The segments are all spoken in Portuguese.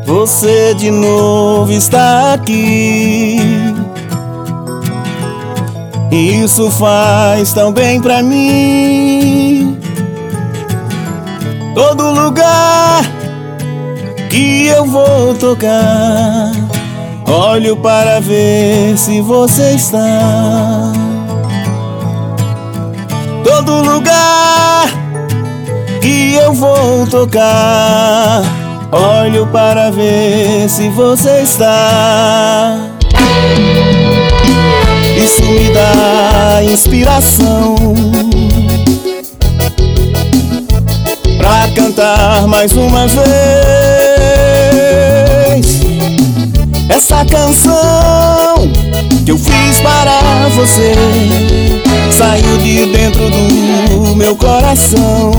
Você de novo está aqui. Isso faz tão bem pra mim. Todo lugar que eu vou tocar, olho para ver se você está. Todo lugar que eu vou tocar, olho para ver se você está. Isso me dá inspiração pra cantar mais uma vez essa canção que eu fiz para você. Saiu de dentro do meu coração.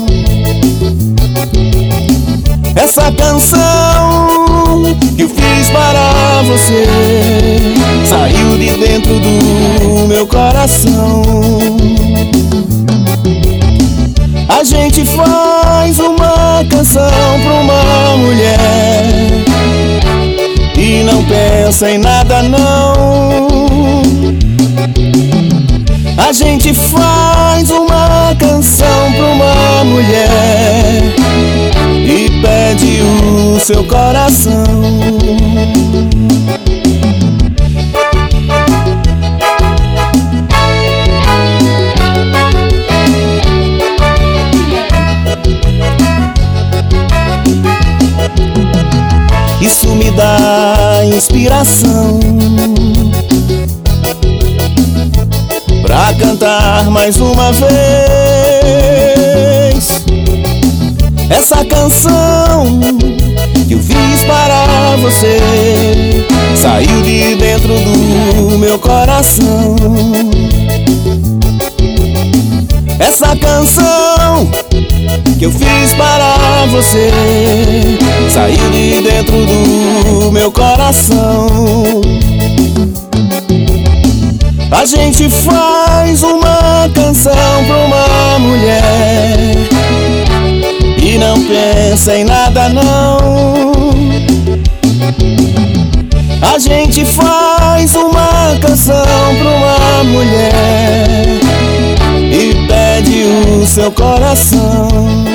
Essa canção que eu fiz para você saiu de dentro do meu coração. A gente faz uma canção pra uma mulher e não pensa em nada não. A gente faz uma canção pra uma mulher e pede o seu coração. Isso me dá inspiração pra cantar mais uma vez essa canção que eu fiz para você. Saiu de dentro do meu coração. Essa canção que eu fiz para você saiu de dentro do meu coração. A gente faz uma canção pra uma mulher e não pensa em nada não. A gente faz uma canção pra uma mulher e pede o seu coração.